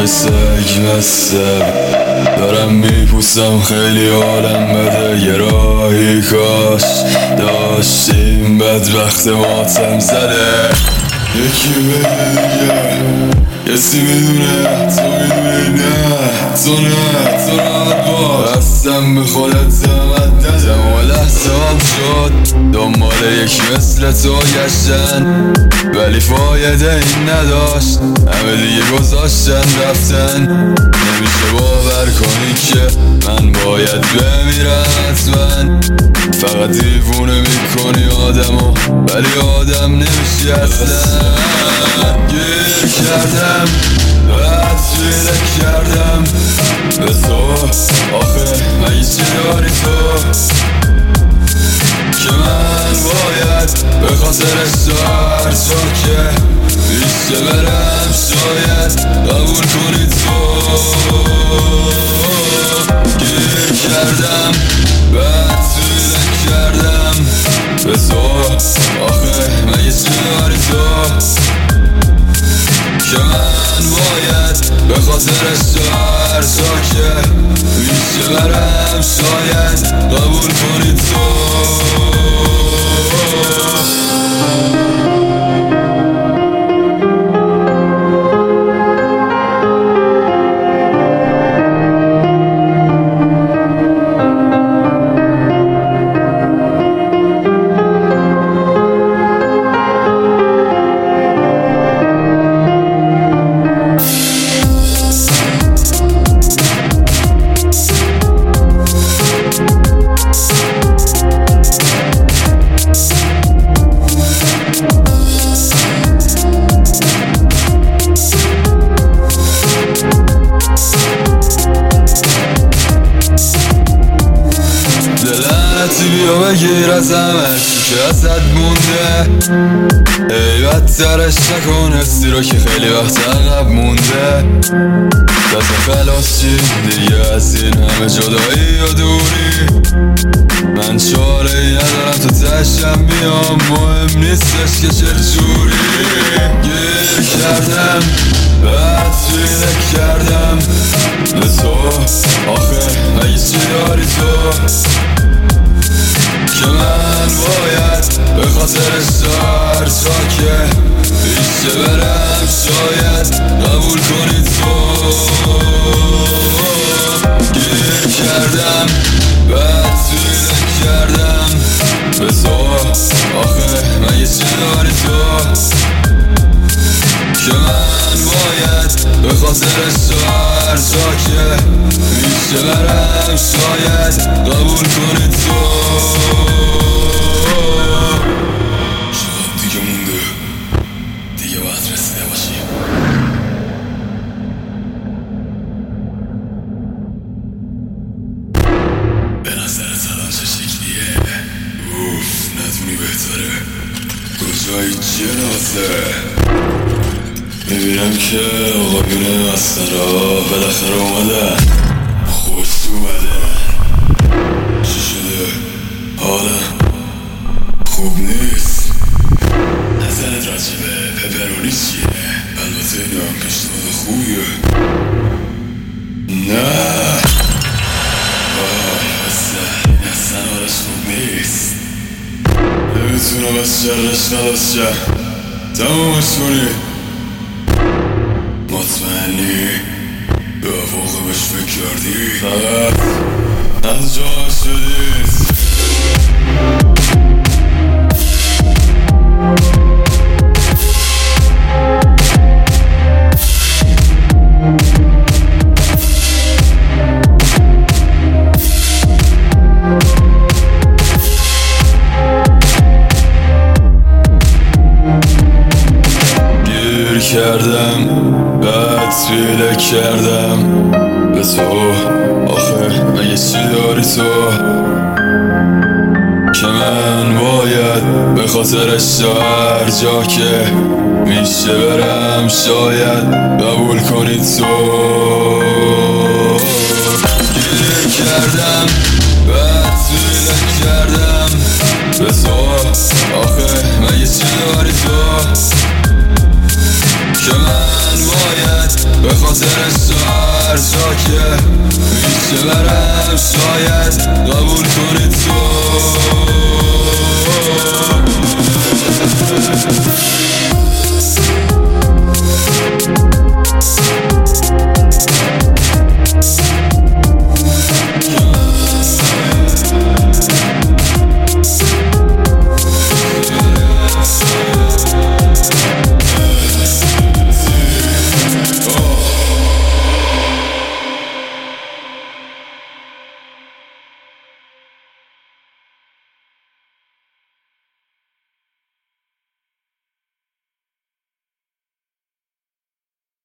سگ مستم، دارم میپوسم خیلی حالم بده. یه راهی کاش داشتیم بدبخت ماتم زده. یکی بگه کسی میدونه، تو میدونی نه، تو راحت باش. بستم به خودت زمت ندم و لحظه هم شد دنبال یکی مثل تو گشتن، ولی فایده این نداشت. همه دیگه گذاشتن رفتن. نمیشه باور کنی که من باید بمیرم حتما. فقط دیوونه میکنی آدمو، ولی آدم نمیشی اصلا. گیر کردم بعد فیله کردم به تو، آخه مگه چی داری تو که من باید به خاطرش تو هر جا که پیش برم شاید قبول کنی تو. گیر کردم بعد فیله کردم به تو، آخه مگه چی داری تو که من باید به خاطرش تو هر جا که پیش برم شاید قبول کنی تو. بیا بگیر از همش که ازت مونده. ای بدترش نکن حسی رو که خیلی وقت عقب مونده. دست خلاص چی دیگه از این همه جدایی و دوری. من چاره ای ندارم تو تشم میام، مهم نیستش که چجوری. گیر کردم بعد فیله کردم به تو، آخه مگه چی داری تو که من باید به خاطرش تو هر جا که پیش برم شاید قبول کنی تو. گیر کردم بعد فیله کردم به تو، آخه مگه چی داری تو که من باید به خاطرش تو هر جا که پیش برم شاید قبول کنی تو. چقدر دیگه مونده؟ دیگه باید رسیده باشیم. به نظرت الان چه شکلیه؟ اوف ندونی بهتره. کجایی جنازه؟ میبینم که آقایون مسترا بالاخره اومدن. خوش اومدن. چی شده؟ حالم خوب نیست. نظرت راجبه پپرونی چیه؟ البته اینو هم پیشنهاد خوبیه. نه وای بسته این اصلا حالش خوب نیست. نمیتونم از شرش خلاص شم. تمومش کنی. مطمئنی؟ به واقعش فکر کردی؟ فقط از جا شدید. گیر کردم بعد فیله کردم به تو، آخه مگه چی داری تو که من باید به خاطرش تو هر جا که میشه برم شاید قبول کنی تو. گیر کردم بعد فیله کردم به تو، آخه مگه چی داری تو که من باید به خاطر سر ساکه پیش برم شاید قبول کنی تو